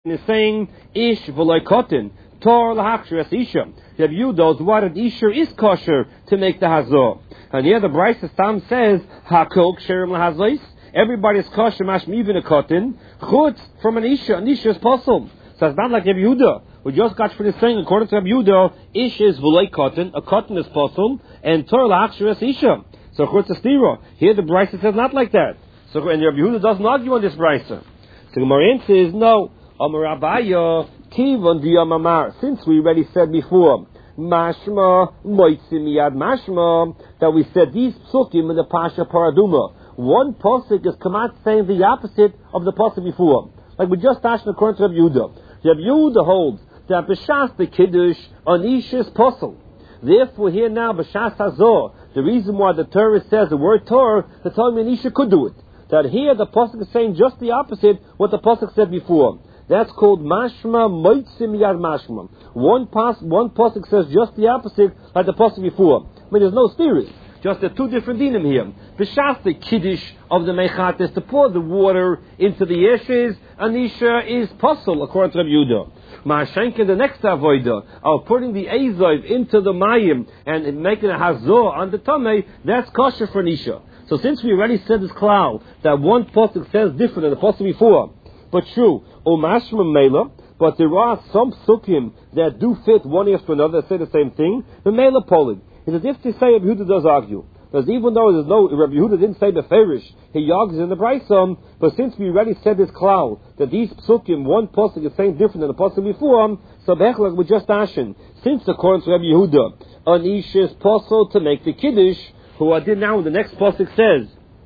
is saying ish v'loy kotin tor lahachshir es isha. Rabbi Yehuda what isha is kosher to make the hazor. And here the Brisa Stam says hakol ksherim lahazois. Everybody's kosher mashmi even a kotin chutz from an isha is possible. So it's not like Rabbi Yehuda. We just got finished saying according to Rabbi Yehuda ish is v'loy kotin, a kotin is possible, and tor lahachshir es isha. So chutz estira. Here the Brisa says not like that. So and Rabbi Yehuda doesn't argue on this Brisa. So the Gemara says no. Amar Abaya Kivon Diyamamar. Since we already said before, Mashma Moitzim Yad Mashma, that we said these psukim in the Pasha Paraduma. One pasuk is Kamat saying the opposite of the pasuk before. Like we just asked according to Rabbi Yehuda. Rabbi Yehuda holds that B'shas the Kiddush on Ish is possible. Therefore, here now B'shas Hazor, the reason why the Torah says the word Torah, the Talmud Isha could do it. That here the pasuk is saying just the opposite what the pasuk said before. That's called mashma moitzim yad mashma. One pasuk says just the opposite like the pasuk before. I mean, there's no theory. Just the two different dinim here. B'shas the kiddush of the mechat is to pour the water into the ashes, and isha is puzzle according to Rabbi Yehuda. Ma'ashenke the next avoida of putting the azov into the mayim and making a hazor on the tamei, that's kosher for nisha. So since we already said this cloud that one pasuk says different than the pasuk before, but true, umashma mela, but there are some psukim that do fit one after another that say the same thing. The mela polig is as if to say Rabbi Yehuda does argue. Because even though there's no Rabbi Yehuda didn't say the ferish, he argues in the Brisa. But since we already said this cloud that these psukim one pasuk is saying different than the pasuk before, so bechlag we just ashen. Since according to Rabbi Yehuda, an ish is possible to make the kiddush. Who I did now in the next pasuk says,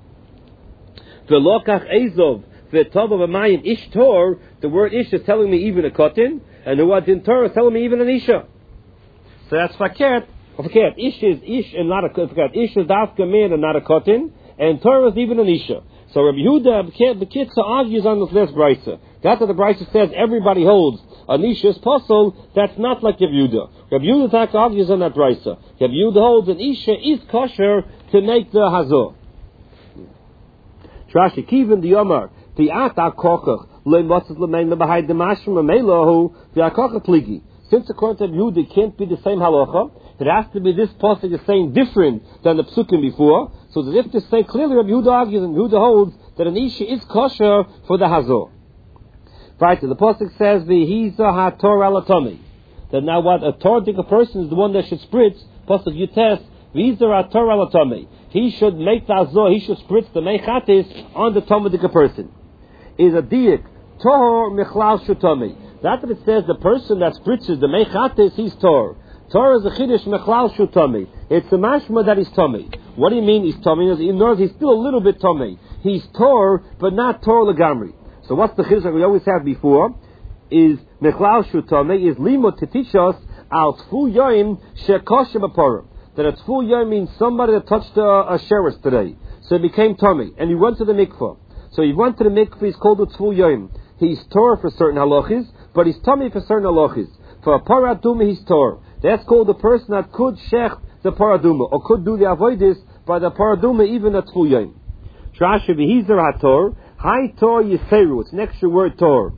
"V'lokach ezov v'tov of a mayim ish tor." The word ish is telling me even a kotin, and who I did Torah is telling me even an isha. So that's fakert. Fakert. Ish is ish and not a fakert. Ish is dafka man and not a kotin, and Torah is even an isha. So Rabbi Yehuda Bekitza argues on this last brisa. That's what the brisa says. Everybody holds an isha is possible. That's not like Rabbi Yehuda. Rabbi Yehuda argues on that brisa. Rabbi Yehuda holds an isha is kosher to make the hazor. Trashi kivin the yomar the ata kochach leimotzes lemein lebahai demashim amelahu the akochach pligi. Since according to Rabbi Yehuda it can't be the same halacha, it has to be this pasuk is saying different than the psukim before. So as if to say clearly, Rabbi Yehuda argues and Yehuda holds that an isha is kosher for the hazor. Right, the pasuk says v'hiza hator alatami. That now what a Torah person is the one that should spritz. Pasuk Yutes v'hiza hator alatami. He should make the hazor. He should spritz the mechatis on the Talmudic person. Is a diak tor mechlal shutami. That it says the person that spritzes the mechatis he's tor. Tor is a chiddush mechlal shutami. It's a mashma that he's tummy. What do you mean he's tummy? In other words, he's still a little bit tummy. He's tor, but not tor legamri. So what's the chiddush that we always had before? Is mechlal shutami is limot to teach us al tfu yoim shekosher b'porim. That a tfu yoim means somebody that touched a sheretz today, so he became tummy, and he went to the mikvah. So he went to the mikvah. He's called a tfu yoim. He's tor for certain halachis, but he's tummy for certain halachis. For a paraduma, he's tor. That's called the person that could shech the paraduma, or could do the avoidis by the paraduma, even a tfu yoim. Trashi v'hizer hator, hi tor yiseru. It's an extra word tor.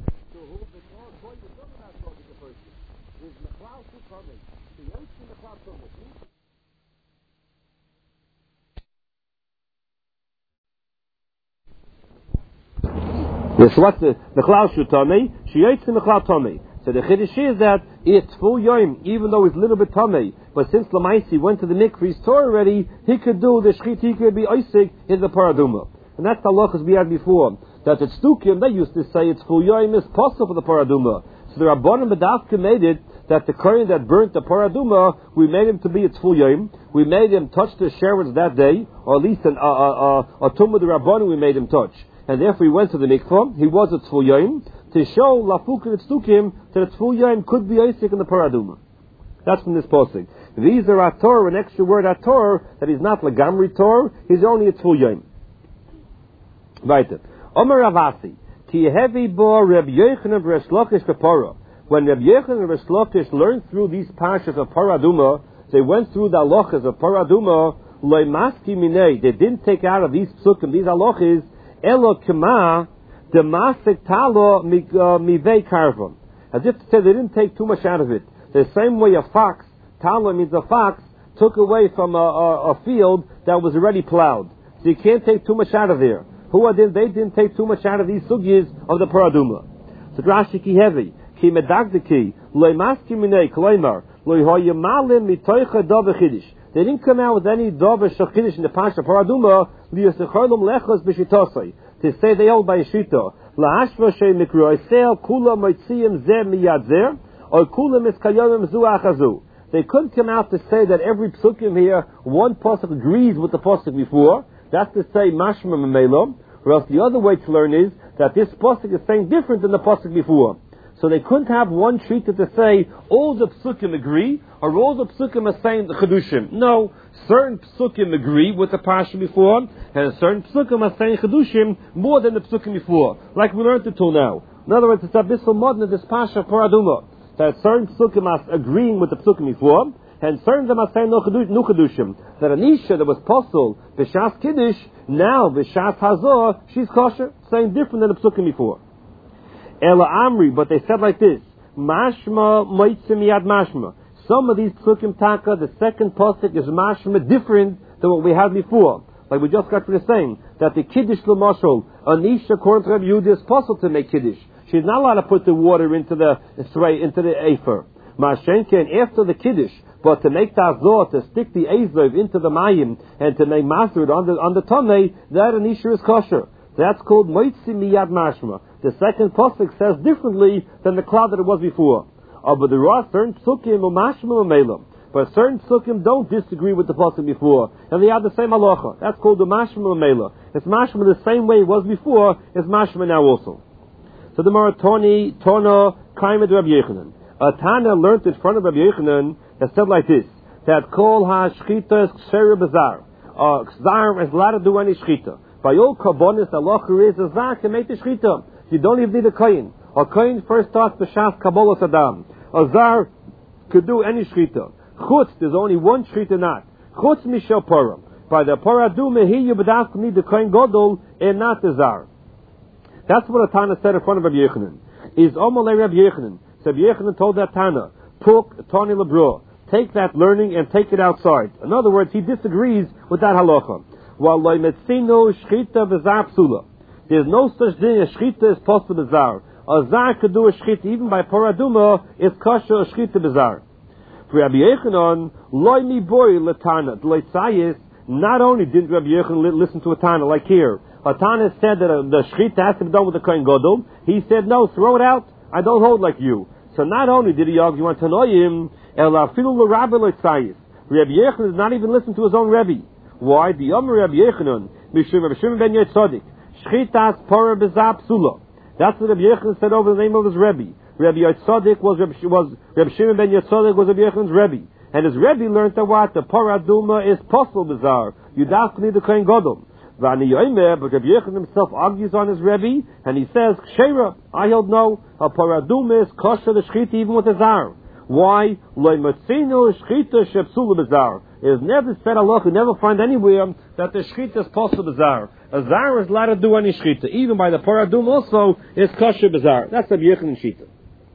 Yes, so what's the mechlal shutami? Sheyotzi mechlal tami. So the chiddush is that it's full yoim, even though he's a little bit tummy. But since Lamaisi went to the mikvah, he's tor already, he could do the shchit, he could be oisig in the paraduma. And that's the halachas we had before. That the tzdukim, they used to say it's full yoim is possible for the paraduma. So the Rabbanim B'dafka made it that the kohen that burnt the paraduma, we made him to be a full yoim. We made him touch the sheretz that day, or at least a tumah the Rabbanim we made him touch. And therefore he went to the mikvah, he was a tzful yoim, to show lafukin and tzdukim that a tzful yoim could be oisik in the paraduma. That's from this posting. These are ator, an extra word ator, that he's not legamri tor, he's only a tzful yoim. Right. Omer Ravasi, ki hevi bo Reb Yochanan v'Resh Lakish b'Para. When Reb Yochanan and Resh Lakish learned through these parshas of paraduma, they went through the halachas of paraduma, loy maski minei, they didn't take out of these psukim, these halachas, Elo kema Demasik talo mivei karvam. As if to say they didn't take too much out of it. The same way a fox, talo means a fox, took away from a field that was already plowed. So you can't take too much out of there. They didn't take too much out of these sugyas of the paraduma. So Rashi ki heavy, ki medagdiki, loy maski minei kloimar, loy hoyamalim mitoicha dove chidish. They didn't come out with any dove shachidish in the pasha paraduma, liyosecholum lechos b'shitosai, to say they hold by a shita. La'ashva shei mikro, oisel kula moitziyim zeh miyad zeh, or kula miskayomim zu achazu. They couldn't come out to say that every psukim here, one pasuk agrees with the pasuk before. That's to say mashma memelom. Or else the other way to learn is that this pasuk is saying different than the pasuk before. So they couldn't have one shita to say all the psukim agree, or all the psukim are saying the chedushim. No, certain psukim agree with the pasha before, and certain psukim are saying chedushim more than the psukim before, like we learned it till now. In other words, it's abyssal modern this pasha paraduma, that certain psukim are agreeing with the psukim before, and certain of them are saying no chedushim. That Anisha that was possible b'shas kiddush, now b'shas hazor, she's kosher, saying different than the psukim before. Ela Amri, but they said like this: Mashma moitzim yad mashma. Some of these psukim taka, the second pasuk is mashma different than what we had before. Like we just got finished saying that the kiddush l'mashal, Anisha according to Rabbi Yehuda is possible to make kiddush. She's not allowed to put the water into the afer. Mashenke, and after the kiddush, but to make the azor, to stick the azev into the mayim and to make master it on the tonei, that Anisha is kosher. That's called moitzim miyad mashma. The second pasuk says differently than the cloud that it was before. But there are certain psukim umashma umelam. But certain psukim don't disagree with the pasuk before, and they have the same halacha. That's called the mashma umelam. It's mashma the same way it was before. It's mashma now also. So the Maratoni Tono Kaimed Rabbi Yechanan. Tana learned in front of Rabbi Yechanan that said like this: that kol ha shchita is ksher bezar. Zar is allowed to do any shchita. By all karbonis, halacha is a zar can make the shchita. You don't even need a kohen. A kohen first starts b'shas kabbalah sadam. A zar could do any shchita. Chutz, there's only one shchita not. Chutz mishel param. By the paraduma, here you would need the kohen gadol and not the zar. That's what a Tana said in front of Rabbi Yechanan. Is Omalei Rabbi Yechanan. So Rabbi Yechanan told that Tana, Puk Tani Lebro, take that learning and take it outside. In other words, he disagrees with that halacha. While Loimetzino Shchita B'Zar Psula. There's no such thing as Shchita is possible B'Zar. A Zar could do a Shchita even by Paraduma, is kosher a Shchita B'Zar. For Rabbi Yechanan, Loimi Boy Latana, Dleitzayis, not only didn't Rabbi Yechanan listen to a Tana like here, a Tana said that the Shchita has to be done with the Kohen Gadol. He said, no, throw it out. I don't hold like you. So not only did he argue on Tanoim, Elafilu l'Rabbi Leitzayis. Rabbi Yechanan did not even listen to his own Rebbe. Why? The Yomer Rabbi Yechanan, Mishum Rabbi Shimon ben Yetzodik, Shchitas Pora B'Zah Psula. That's what Rabbi Yechanan said over the name of his Rebbe. Rabbi Yetzodik was Rabbi Shimon ben Yetzodik was Rabbi Yechanan's Rebbe. And his Rebbe learned that what? The Paraduma is possible B'Zar. You don't need the Kohen Gadol. But Rabbi Yechanan himself argues on his Rebbe, and he says, Kshera, I hold no, a paradum is kosher the shchita even with a zar. Why? Loimatzino shchita shepsula b'zar. It is never said Allah, you never find anywhere that the shchita is possible b'zar. A zar is allowed to do any shchita. Even by the paradum also is kosher b'zar. That's Rabbi Yechanan shita.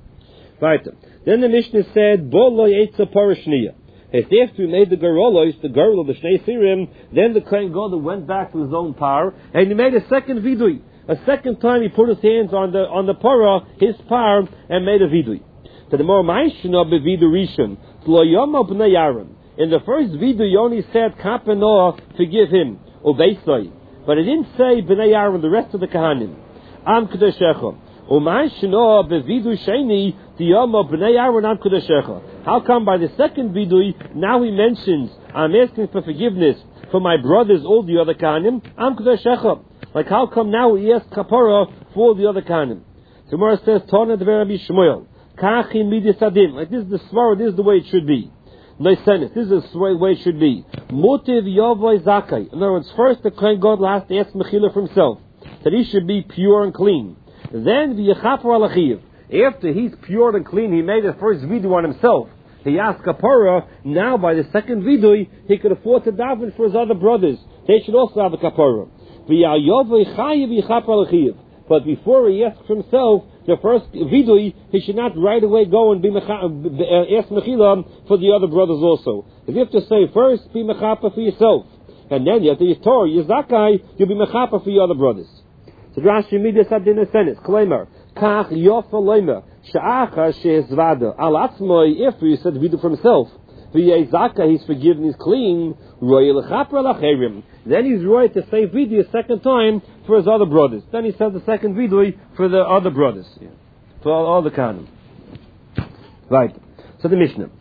Right. Then the Mishnah said, Bo lo yetza parashniya. If after he made the Garolos, the girl of the Shnei Sirim, then the Kohen Gadol went back to his own par, and he made a second vidui. A second time he put his hands on the para, his par, and made a vidui. To the more Ma'ishna bevidu rishon, Lo yoma b'nei Aaron. In the first vidui, he only said Kapanoah, forgive him, Ubeisai. But it didn't say b'nei Aaron, the rest of the Kahanim. Am Kedeshecha. U'ma'ishna bevidu sheni, Tiyama b'nei Aaron am Kedeshecha. How come by the second vidui, now he mentions, I'm asking for forgiveness for my brothers, all the other Kahanim, am Kedeshecha. Like how come now he asks kapara for all the other Kahanim? The Gemara says, Tana d'ver Rabbi Shmuel, Kachi midis adim. Like this is the svara, this is the way it should be. Leisenis, this is the way it should be. Motiv yavoy zakai. In other words, first the Kohen Gadol has to ask mechila for himself, that he should be pure and clean. Then v'yechaper alachiv. After he's pure and clean, he made the first vidui on himself. He asked kapara. Now by the second vidui, he could afford to daven for his other brothers. They should also have a kapara. But before he asks for himself, the first vidui, he should not right away go and ask mechila for the other brothers also. If you have to say first, be mechapa for yourself, and then you have to yitor, yizakai, you'll be mechapa for your other brothers. So Rashi Midas Adin Senes, Klemer, Kach Yofa Lemer, Sha'acha Shehzvada, Al Atzmoi, if he said vidu for himself, V'yezaka, he's forgiven, he's clean, Roy L'chapra L'cherim. Then he's right to say vidu a second time for his other brothers. Then he says the second vidu for the other brothers. Yeah. For all the Kanim. Right. So the Mishnah.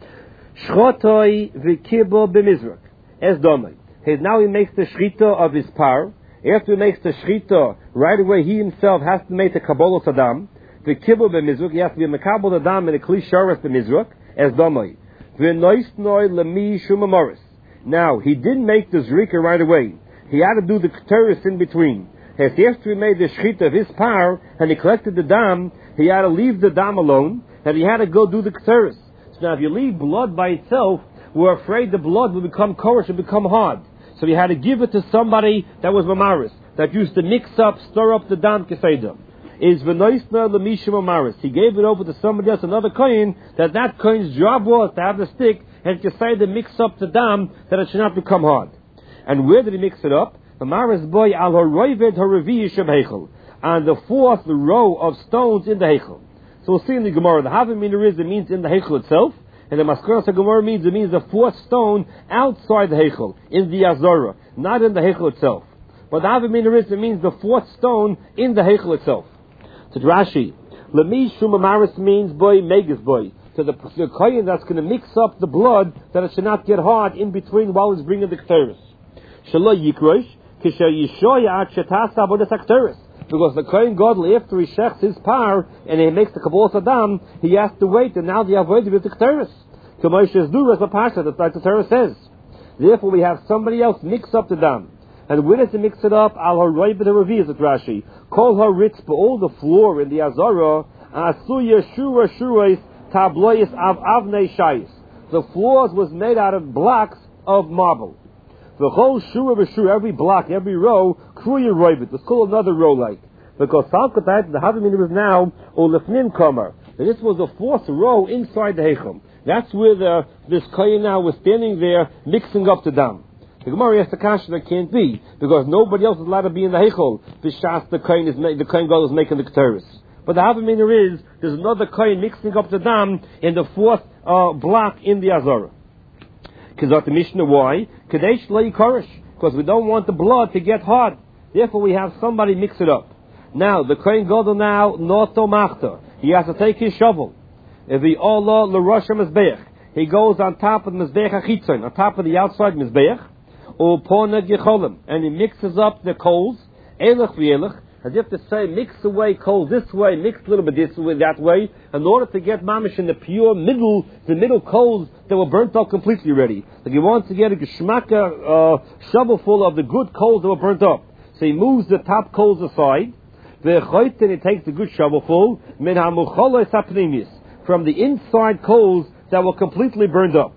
Shchotoi v'kibo b'mizrak. Es domai. Now he makes the shchita of his par. After he makes the shchita, right away he himself has to make the kabbalah tadam. The kibbul b'mizruk, he has to be a mekabel tadam and a kli sharas b'mizruk, as domai. V'noisnoi lemi shumamoris. Now, he didn't make the zrika right away. He had to do the keteris in between. As after he made the shchita of his par, and he collected the dam, he had to leave the dam alone, and he had to go do the keteris. So now if you leave blood by itself, we're afraid the blood will become korish and become hard. So he had to give it to somebody that was mamaris, that used to mix up, stir up the dam keseda. Is v'noisna l'mishim mamaris. He gave it over to somebody else, another kohen, that kohen's job was to have the stick and keseda mix up the dam, that it should not become hard. And where did he mix it up? Mamaris boy al horoived haravi yishem heichel. On the fourth row of stones in the heichel. So we'll see in the Gemara, the havamina is, it means in the heichel itself. And the Maskaras HaGemara means the fourth stone outside the Heichel, in the Azara, not in the Heichel itself. But the Havamina is, it means the fourth stone in the Heichel itself. So Rashi, Lemi Shumamaris means boy, Megas boy. So the kohen that's going to mix up the blood, that it should not get hard in between while he's bringing the Keteris. Shalo Yikrosh, Kisha Yishoya At Shetasa Abodas HaKteris. Because the Kohen Gadol, after he shechs his par and he makes the Kabbalah Saddam, he has to wait, and now the avoid with the Keteris. Kamosh is do as a pasha, that's like the Torah says. Therefore, we have somebody else mix up the dam. And when does he mix it up? Al haroy b'teravi is it Rashi. Kol haritz all the floor in the Azara, asuya shura shurais tablois av avnei shayis. The floors was made out of blocks of marble. The whole shura b'shura, every block, every row, kruya roivit. Let's call another row like. Because Salkatat, the Havamina is now, Olefnim Kamar. And this was the fourth row inside the Heichel. That's where this kohen now was standing there mixing up the dam. The Gemara has the kasha that can't be, because nobody else is allowed to be in the Heichel. B'shas the kohen Gadol is making the keteris. But the Havamina is, there's another kohen mixing up the dam in the fourth block in the Azara. Because the Mishnah, why? Kadesh lei korish. Because we don't want the blood to get hard. Therefore we have somebody mix it up. Now, the kohen Gadol now, noto machta. He has to take his shovel. If he Allah l'rosh mizbeach, he goes on top of the mizbeach achitzon, on top of the outside mizbeach, upona gecholim, and he mixes up the coals, elach v'elach, as if to say, mix away coals this way, mix a little bit this way, that way, in order to get mamish in the pure middle, the middle coals that were burnt up completely ready. Like he wants to get a geshmaka shovel full of the good coals that were burnt up. So he moves the top coals aside, and he takes the good shovelful, min hamucholos hapnimis, from the inside coals that were completely burned up.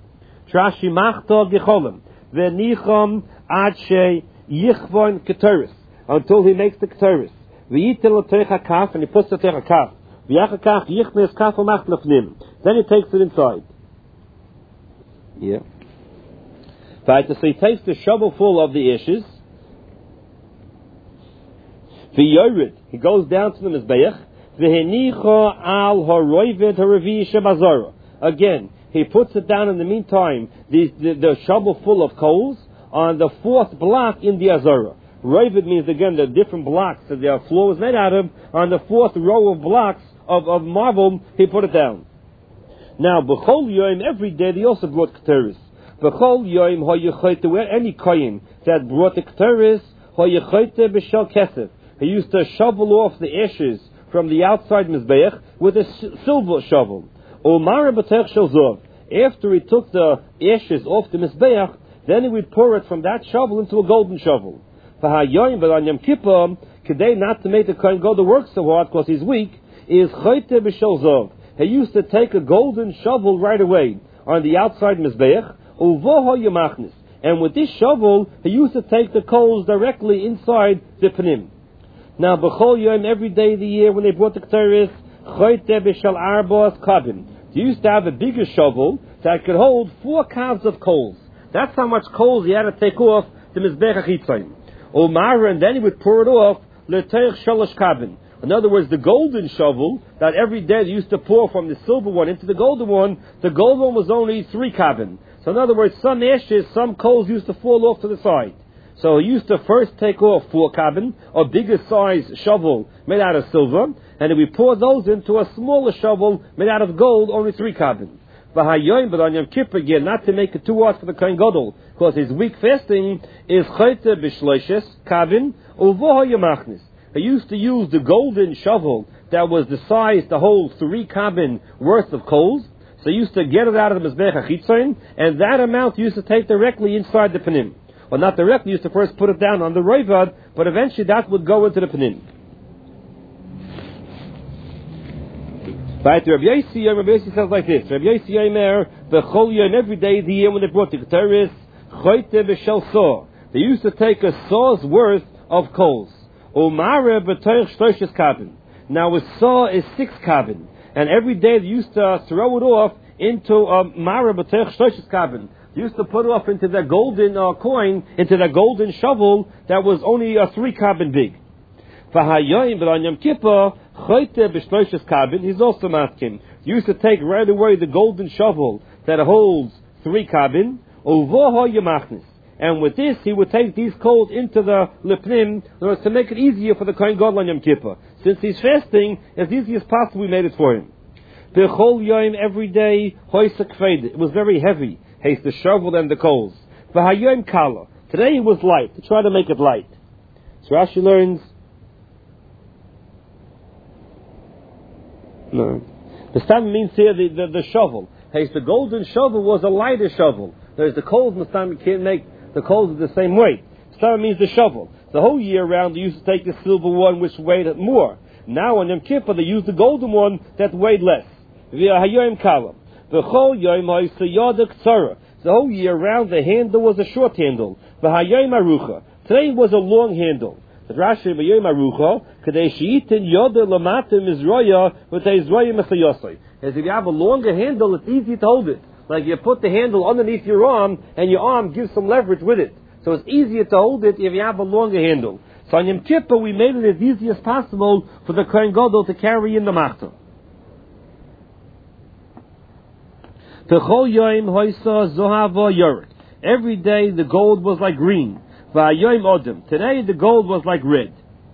Trashi machta gecholim, v'nicham ad she yichvon keteris, until he makes the keteris. V'yitel l'teich kaf, and he puts the teich kaf. V'yachakach yichnes kaf u'macht lefnim. Then he takes it inside. Yeah. Right, so he takes the shovelful of the ashes. V'yorid, he goes down to the mizbeach. V'henicha al haroived haravi shebazara. Again, he puts it down in the meantime, the shovel full of coals, on the fourth block in the Azara. Roived means, again, the different blocks that the floor was made out of. On the fourth row of blocks of marble, he put it down. Now, b'chol yoim, every day, they also brought keteris. B'chol yoim ha'yechoyte, where any kohen that brought the keteris, ha'yechoyte b'shal kesef. He used to shovel off the ashes from the outside mizbeach with a silver shovel. After he took the ashes off the mizbeach, then he would pour it from that shovel into a golden shovel. But on Yom Kippur, today not to make the kohen go to work so hard because he's weak, is choyte b'shel zov. He used to take a golden shovel right away on the outside mizbeach, uvoho yamachnis, and with this shovel he used to take the coals directly inside the panim. Now, b'chol yom, every day of the year, when they brought the Ketores, choyte b'shal arbos kabin. They used to have a bigger shovel that could hold 4 calves of coals. That's how much coals he had to take off the Mizbech HaChitzon. Omar, and then he would pour it off, l'teich shalosh kabin. In other words, the golden shovel that every day they used to pour from the silver one into the golden one was only 3 kabin. So in other words, some ashes, some coals used to fall off to the side. So he used to first take off 4 kabin, a bigger size shovel made out of silver, and then we pour those into a smaller shovel made out of gold, only 3 kabin. But on Yom Kippur, again, not to make it too hard for the Kohen Gadol, because his week fasting is choyte b'shloishes kabin uvoha yamachnis. He used to use the golden shovel that was the size to hold 3 kabin worth of coals. So he used to get it out of the Mizbech HaChitzon, and that amount he used to take directly inside the Panim. Well, not directly, he used to first put it down on the Roivad, but eventually that would go into the Panim. Right, Rabbi Yossi says like this. Rabbi Yossi Yomer, b'chol yom, every day of the year when they brought the Ketores, choyte b'shel saw. They used to take a saw's worth of coals. Umare b'toich shloishes kabin. Now a saw is 6 kabin, and every day they used to throw it off into a mara b'toich shloishes kabin. They used to put it off into that golden coin, into that golden shovel that was only 3 kabin big. V'hayoyim b'on Yom Kippur choyte b'shloishes kabin. He's also masking. He used to take right away the golden shovel that holds 3 kabin. Uvoha yamachnis. And with this, he would take these coals into the Lipnim, in order to make it easier for the Kohen Gadol on Yom Kippur. Since he's fasting, as easy as possible, we made it for him. B'chol yom, every day, hoisak fed. It was very heavy. Haste the shovel and the coals. V'hayom kala. Today it was light, to try to make it light. So Rashi learns, no. The stam means here the shovel. Haste the golden shovel was a lighter shovel. There's the coals, Mustam can't make the coals are the same weight. Stam means the shovel. The whole year round they used to take the silver one which weighed more. Now on Yom Kippur they used the golden one that weighed less. V'hayom kala. V'chol yom ha'isayada k'tzara. The whole year round the handle was a short handle. V'hayom arucha. Today it was a long handle. The Rashi v'yom arucha kadei she'itin yoda lamatim izroya v'teizroya mesayosai. As if you have a longer handle, it's easy to hold it. Like you put the handle underneath your arm, and your arm gives some leverage with it. So it's easier to hold it if you have a longer handle. So on Yom Kippur, we made it as easy as possible for the Kohen Gadol to carry in the machzor. Every day the gold was like green. Today the gold was like red.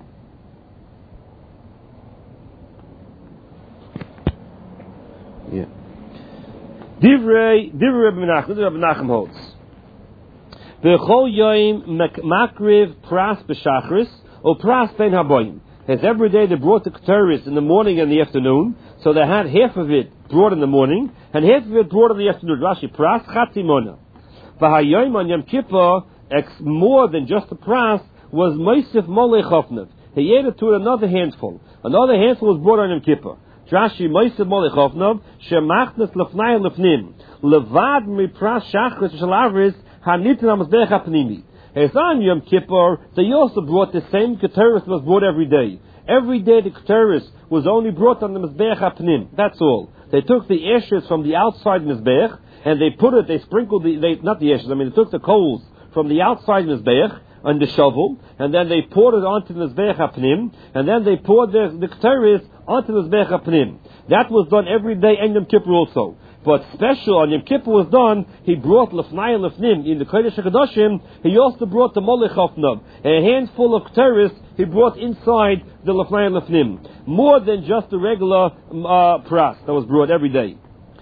Yeah. Divrei Rabbi Menachem holds. V'chol yoim makriv pras b'shachris or pras ben haboyim. As every day they brought the Ketores in the morning and the afternoon, so they had half of it brought in the morning and half of it brought in the afternoon. Rashi pras chatzimona. V'hayoim on Yom Kippur, more than just the pras, was moisif molei chofnev. He added to it another handful. Another handful was brought on Yom Kippur. Rashi moisif molei chofnev shemachnes lefnai lefnim levad mipras shachris shalavris hanitin hamazbech hapnimi. As on Yom Kippur, they also brought the same Ketores was brought every day. Every day the Ketores was only brought on the Mizbech HaPnim. That's all. They took the ashes from the outside Mizbech, and they sprinkled they took the coals from the outside Mizbech on the shovel, and then they poured it onto the Mizbech HaPnim, and then they poured the Ketores onto the Mizbech HaPnim. That was done every day in Yom Kippur also. But special on Yom Kippur was done, he brought Lefnai and Lefnim. In the Kodesh HaKadoshim, he also brought the Molech Hofnav. A handful of Ketores he brought inside the Lefnai and Lefnim. More than just the regular pras that was brought every day.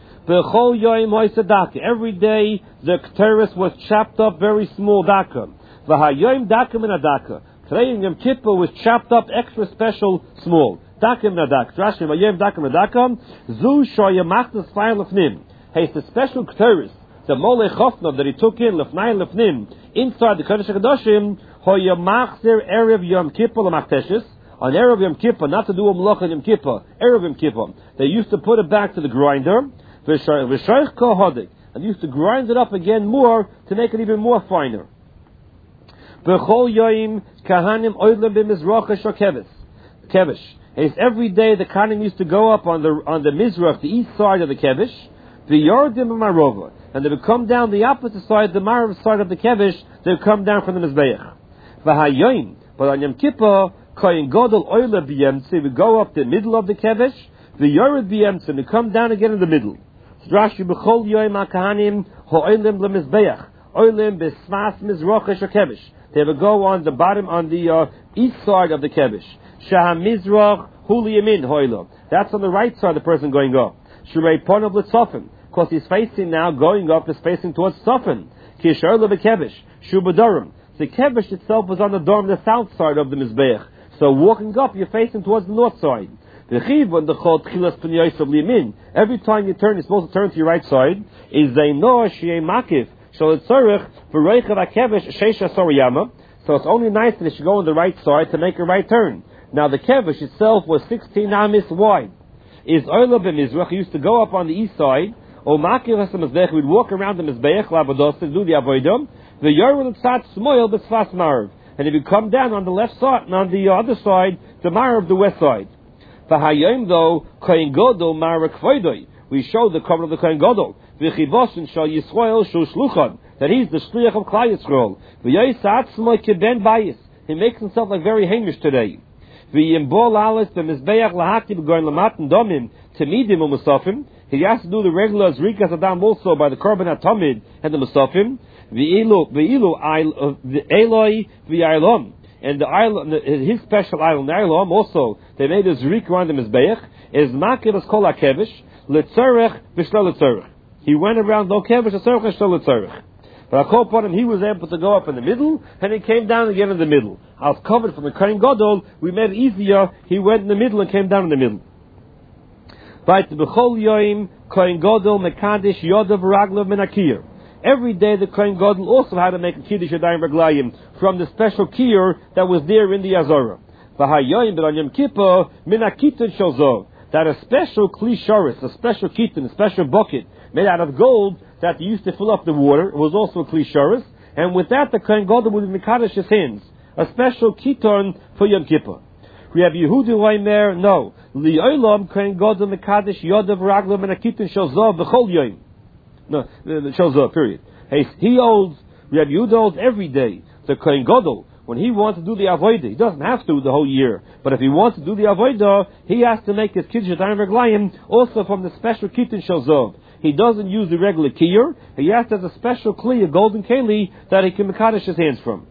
Every day the Ketores was chopped up very small daka. V'hayoim daka min adaka. Today in Yom Kippur was chopped up extra special small. Dakim nadak. Rashi vayem dakim nadakam. Zu shoya machnas fire lefnim. Hey, it's the special Ketores, the molech chofnav that he took in lefnai lefnim inside the Kodesh HaKadoshim. Hoya machzer erev Yom Kippur l'machteshes. On erev Yom Kippur, not to do a malach in Yom Kippur. Erev Yom Kippur, they used to put it back to the grinder. V'shoich kol hodik, and used to grind it up again more to make it even more finer. B'chol yoyim kahanim oilem b'mizracha kevish. It's every day the kahanim used to go up on the mizrach, the east side of the kevish, the yordim marova, and they would come down the opposite side, the marav side of the kevish. They would come down from the mizbeach. V'hayoyim, but on Yom Kippur, koyin godol oile b'yemtze, we go up the middle of the kevish, the yored b'yemtze, and we come down again in the middle. Rashi b'chol yoyim hakahanim ho'oilem l'mizbeach, oilem b'smas mizracha kevish. They would go on the bottom, on the east side of the kevish. Shaham mizrach huli yamin hoilo. That's on the right side, the person going up. Shurei ponav l'tzofim, because he's facing now, going up, is facing towards tzofim. Kishar lebekevish shubadorim. The kevish itself was on the dorm, the south side of the mizbeach. So walking up, you're facing towards the north side. The chiv when the chol tchilas p'niyos of limin. Every time you turn, you're supposed to turn to your right side. Is zaino shei makif shal tzorich v'roichav hakevish sheisha soriyama. So it's only nice that it should go on the right side to make a right turn. Now the kevish itself was 16 amis wide. Is oila b'mizrach, used to go up on the east side. O makif hasamizbech, we'd walk around the mizbeach labados to do the avodah. The yorul tzat smoil b'sfas marv, and if you come down on the left side and on the other side, the marv, the west side. V'hayim though kohen gadol marv kvoidoi, we show the cover of the kohen gadol. V'chivosin shal Yisrael shul shluchon, that he's the shliach of Klal Yisrael. V'yoyisat smoil keben bayis, he makes himself like very Hamish today. V'yimbol alis b'mizbeach lahakib going lamatin domim temidim u'musafim. He has to do the regular zrikas adam also by the korban atomid and the musafim. V'ilu Eloi v'Ailom, and the island, his special island, the Ailom, also they made a zrik around the mizbeach. Is makir as kol hakevish letzorech v'shlo letzorech. He went around lo kevish letzorech v'shlo letzorech. But I call upon him, he was able to go up in the middle, and he came down again in the middle. I was covered from the kohen gadol. We made it easier. He went in the middle and came down in the middle. Right, b'chol yoyim kohen gadol mekadesh yodav raglav menakir. Every day the kohen gadol also had to make a kiddush yadayim raglayim from the special kiyur that was there in the Azorah. V'hayoyim, but on Yom Kippur minakitin shozov, that a special kli shoris, a special kitin, a special bucket made out of gold that they used to fill up the water. It was also a kli shoris, and with that the kohen gadol would mekadesh his hands, a special kiton for Yom Kippur. We have Yehuda Reimer, no. Li'olam kohen gadol mekadesh yodav raglav minakitin shozov v'chol yoyim. No, shozov, period. He holds, we have Yehuda holds every day. The kohen gadol, when he wants to do the avodah, he doesn't have to the whole year, but if he wants to do the avodah, he has to make his kiddush yadayim raglayim also from the special kitin shozov. He doesn't use the regular kiyur. He has to have a special kli, a golden keli, that he can mekadesh his hands from.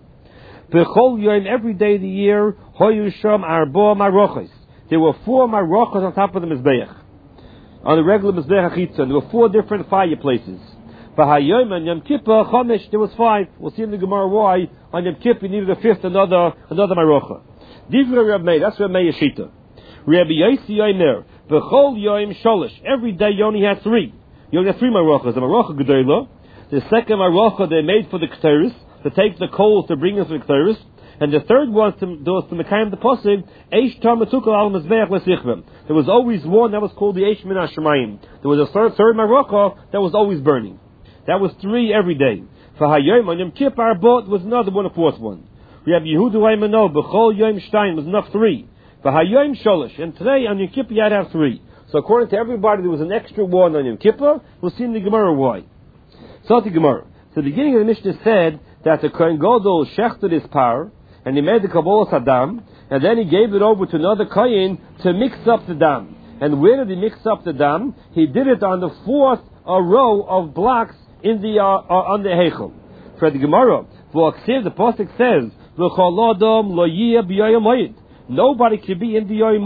B'chol yom, every day of the year, hoyu sham arba marochos. There were 4 marochos on top of the mizbeach. On the regular mizbeach chitzon, there were 4 different fireplaces. V'hayom on Yom Kippur chomesh, there was 5. We'll see in the Gemara why on Yom Kippur you needed a 5th, another marocha. Divrei Reb Meir, that's Reb Meir Shita. Rabbi Yossi Yomer, v'chol yom sholish. Every day you only had 3. You only had 3 marochas. The marocha gedolah, the second marocha they made for the ketores, to take the coals to bring us to the ketores, and the third one was to mekayim the posig eish tarmatukal al mizbeach lesichvim. There was always one that was called the eish min hashemayim. There was a third marocha that was always burning. That was 3 every day. For hayom on Yom Kippur bought was another one, a 4th one. We have Yehuda Raymano b'chol yom shtein was enough 3. For hayom sholish, and today on Yom Kippur you had to have 3. So according to everybody there was an extra one on Yom Kippur. We'll see in the Gemara why. So the Gemara. So the beginning of the Mishnah said that the kohen gadol shechted his power, and he made the kabbalah sadam, and then he gave it over to another kohen to mix up the dam. And where did he mix up the dam? He did it on the 4th row of blocks in the on the heichel. For the Gemara, the pasuk says, "V'chol adam lo yiyeh b'yom moed." Nobody can be in the Yom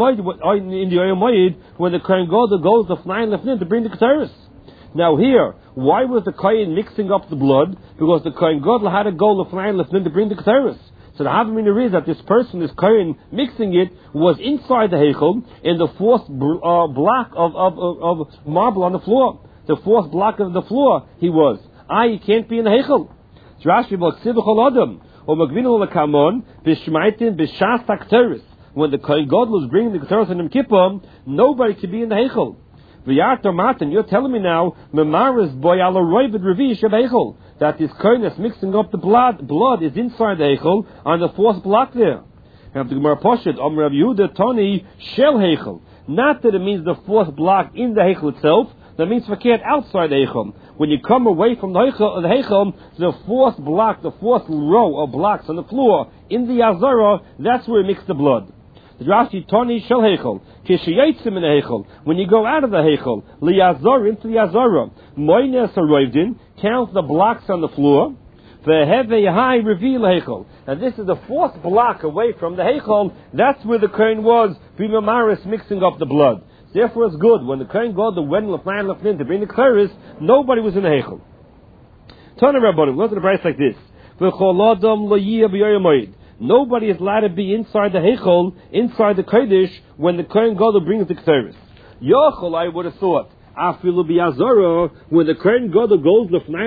Moed when the kohen gadol goes to flying lefnin to bring the ketores. Now here, why was the kohen mixing up the blood? Because the kohen gadol had to go to flying lefnin to bring the ketores. So the Havamina is that this person, this kohen mixing it, was inside the heichel in the 4th block of marble on the floor. The 4th block of the floor he was. He can't be in the heichel. Rashi b'chol adam or magvinu lekamon b'shmaitin b'shas takteris. When the kohen gadol was bringing the ketores on Yom Kippur, nobody could be in the heichel. V'yartar matan, you're telling me now, memaris boy ala roivid revish of heichel. that this kohen that's mixing up the blood is inside the heichel on the fourth block there. And the Gemara Poshet, Rav Yehuda Toni Shel Heichel. Not that it means the fourth block in the heichel itself. That means verkehrt outside the heichel. When you come away from the heichel, the fourth block, the fourth row of blocks on the floor in the Azara, that's where you mix the blood. The Rashi Toni Shel Heichel. Kishayitzim in the heichel. When you go out of the heichel, liyazar into the Azara, moines haroivdin, count the blocks on the floor. High reveal heichel, and this is the fourth block away from the heichel. That's where the kohen was, b'mamaris, mixing up the blood. Therefore, it's good when the kohen got the wedding lefnin to bring the kleris. Nobody was in the heichel. Tana Rabbanim, look at the price like this: nobody is allowed to be inside the heichel, inside the kodesh, when the kohen gadol brings the kleris. Yochel, I would have thought, afilu bi'azara, when the kohen gadol goes lefnin